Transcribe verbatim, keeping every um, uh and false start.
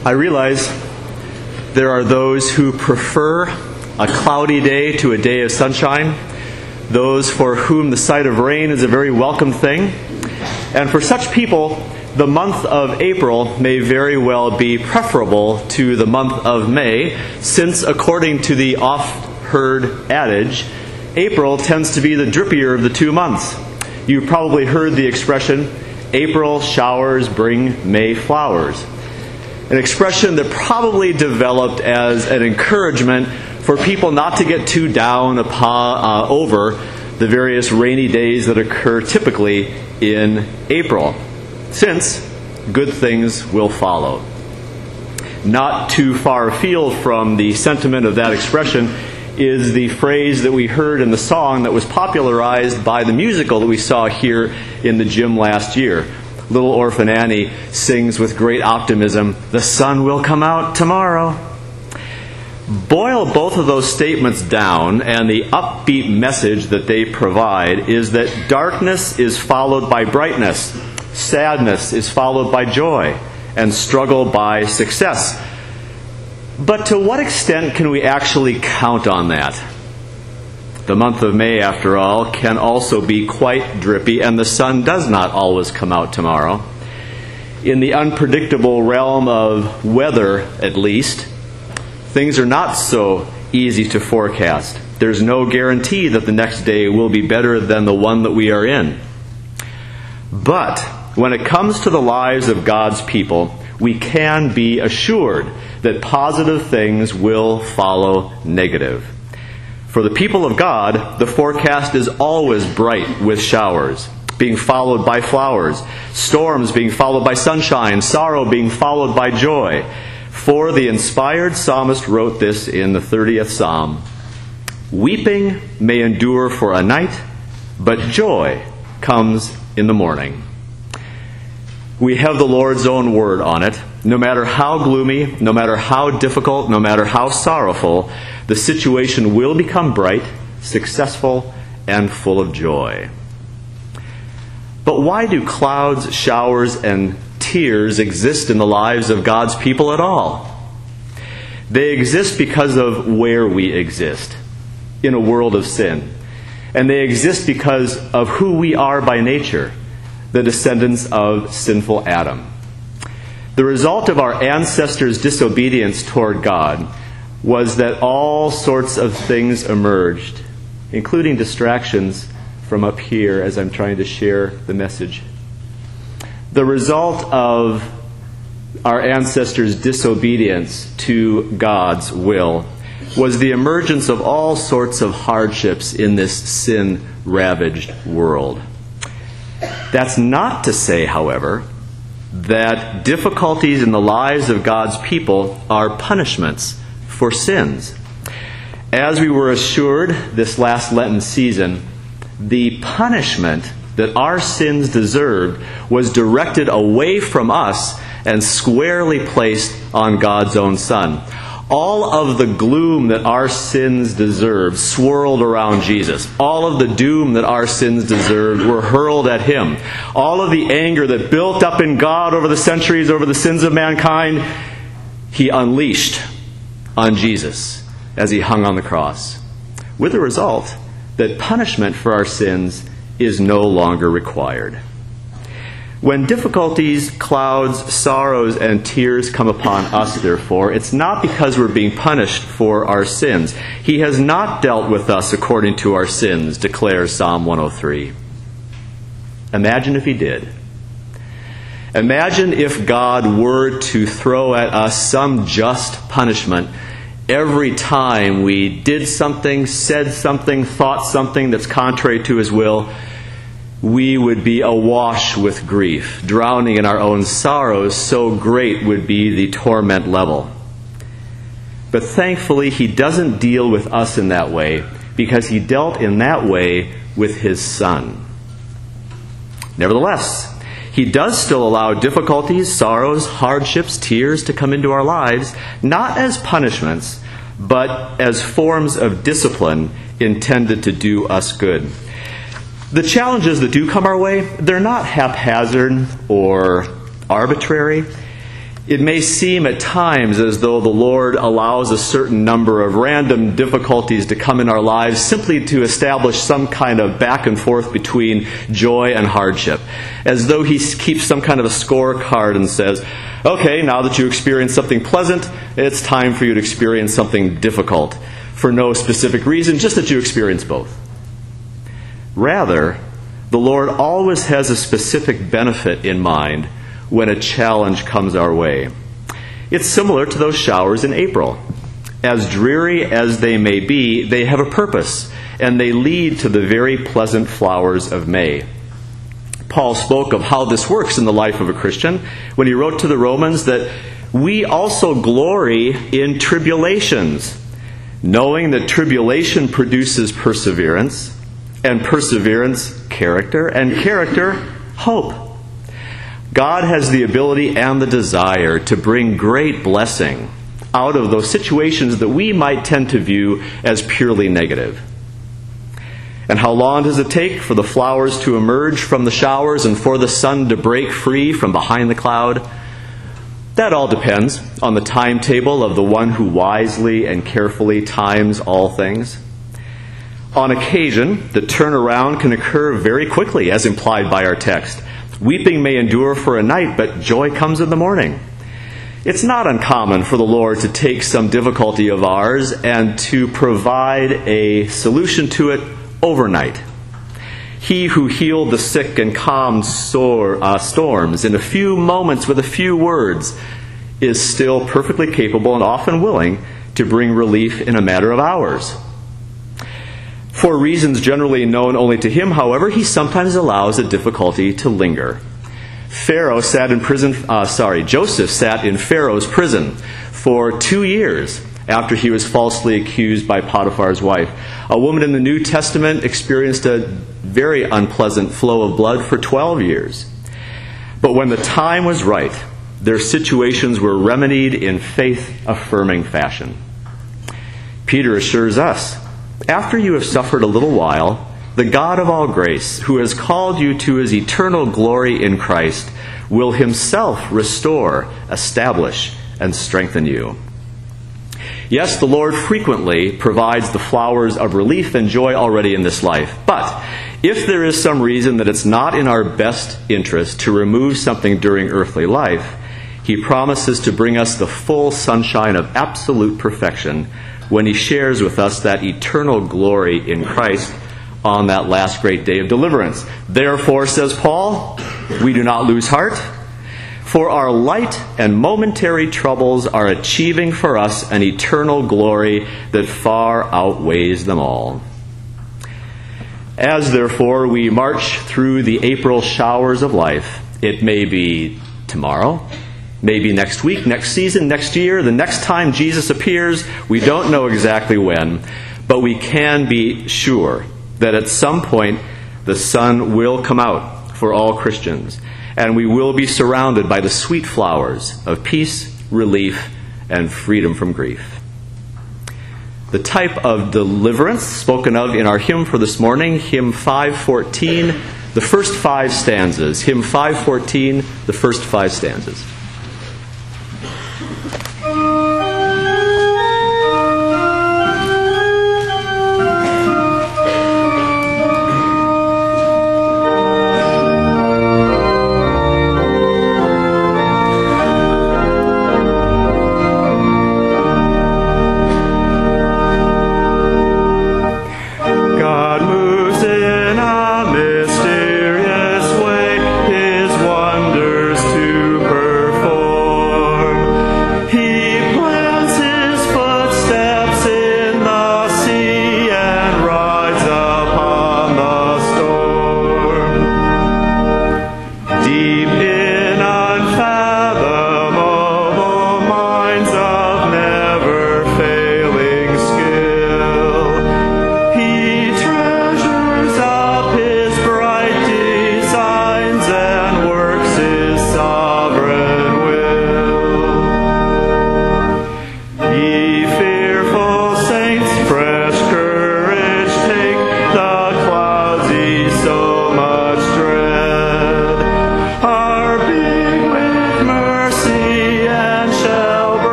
I realize there are those who prefer a cloudy day to a day of sunshine, those for whom the sight of rain is a very welcome thing. And for such people, the month of April may very well be preferable to the month of May, since according to the oft-heard adage, April tends to be the drippier of the two months. You've probably heard the expression, April showers bring May flowers. An expression that probably developed as an encouragement for people not to get too down upon, uh, over the various rainy days that occur typically in April, since good things will follow. Not too far afield from the sentiment of that expression is the phrase that we heard in the song that was popularized by the musical that we saw here in the gym last year. Little Orphan Annie sings with great optimism, "The sun will come out tomorrow." Boil both of those statements down, and the upbeat message that they provide is that darkness is followed by brightness, sadness is followed by joy, and struggle by success. But to what extent can we actually count on that? The month of May, after all, can also be quite drippy, and the sun does not always come out tomorrow. In the unpredictable realm of weather, at least, things are not so easy to forecast. There's no guarantee that the next day will be better than the one that we are in. But when it comes to the lives of God's people, we can be assured that positive things will follow negative. For the people of God, the forecast is always bright with showers, being followed by flowers, storms being followed by sunshine, sorrow being followed by joy. For the inspired psalmist wrote this in the thirtieth Psalm, "Weeping may endure for a night, but joy comes in the morning." We have the Lord's own word on it. No matter how gloomy, no matter how difficult, no matter how sorrowful, the situation will become bright, successful, and full of joy. But why do clouds, showers, and tears exist in the lives of God's people at all? They exist because of where we exist, in a world of sin. And they exist because of who we are by nature, the descendants of sinful Adam. The result of our ancestors' disobedience toward God was that all sorts of things emerged, including distractions from up here as I'm trying to share the message. The result of our ancestors' disobedience to God's will was the emergence of all sorts of hardships in this sin-ravaged world. That's not to say, however, that difficulties in the lives of God's people are punishments for sins. As we were assured this last Lenten season, the punishment that our sins deserved was directed away from us and squarely placed on God's own Son. All of the gloom that our sins deserved swirled around Jesus. All of the doom that our sins deserved were hurled at Him. All of the anger that built up in God over the centuries over the sins of mankind, He unleashed on Jesus as He hung on the cross. With the result that punishment for our sins is no longer required. When difficulties, clouds, sorrows, and tears come upon us, therefore, it's not because we're being punished for our sins. He has not dealt with us according to our sins, declares Psalm one oh three. Imagine if He did. Imagine if God were to throw at us some just punishment every time we did something, said something, thought something that's contrary to His will. We would be awash with grief, drowning in our own sorrows, so great would be the torment level. But thankfully, He doesn't deal with us in that way, because He dealt in that way with His Son. Nevertheless, He does still allow difficulties, sorrows, hardships, tears to come into our lives, not as punishments, but as forms of discipline intended to do us good. The challenges that do come our way, they're not haphazard or arbitrary. It may seem at times as though the Lord allows a certain number of random difficulties to come in our lives simply to establish some kind of back and forth between joy and hardship. As though He keeps some kind of a scorecard and says, okay, now that you experienced something pleasant, it's time for you to experience something difficult. For no specific reason, just that you experience both. Rather, the Lord always has a specific benefit in mind when a challenge comes our way. It's similar to those showers in April. As dreary as they may be, they have a purpose, and they lead to the very pleasant flowers of May. Paul spoke of how this works in the life of a Christian when he wrote to the Romans that we also glory in tribulations, knowing that tribulation produces perseverance, and perseverance, character, and character, hope. God has the ability and the desire to bring great blessing out of those situations that we might tend to view as purely negative. And how long does it take for the flowers to emerge from the showers and for the sun to break free from behind the cloud? That all depends on the timetable of the one who wisely and carefully times all things. On occasion, the turnaround can occur very quickly, as implied by our text. Weeping may endure for a night, but joy comes in the morning. It's not uncommon for the Lord to take some difficulty of ours and to provide a solution to it overnight. He who healed the sick and calmed sore, uh, storms in a few moments with a few words is still perfectly capable and often willing to bring relief in a matter of hours. For reasons generally known only to Him, however, He sometimes allows a difficulty to linger. Pharaoh sat in prison, uh, sorry, Joseph sat in Pharaoh's prison for two years after he was falsely accused by Potiphar's wife. A woman in the New Testament experienced a very unpleasant flow of blood for twelve years. But when the time was right, their situations were remedied in faith-affirming fashion. Peter assures us, after you have suffered a little while, the God of all grace, who has called you to His eternal glory in Christ, will Himself restore, establish, and strengthen you. Yes, the Lord frequently provides the flowers of relief and joy already in this life. But if there is some reason that it's not in our best interest to remove something during earthly life, He promises to bring us the full sunshine of absolute perfection when He shares with us that eternal glory in Christ on that last great day of deliverance. Therefore, says Paul, we do not lose heart, for our light and momentary troubles are achieving for us an eternal glory that far outweighs them all. As, therefore, we march through the April showers of life, it may be tomorrow, maybe next week, next season, next year, the next time Jesus appears, we don't know exactly when, but we can be sure that at some point the sun will come out for all Christians, and we will be surrounded by the sweet flowers of peace, relief, and freedom from grief. The type of deliverance spoken of in our hymn for this morning, hymn five fourteen, the first five stanzas. Hymn five fourteen, the first five stanzas. Deep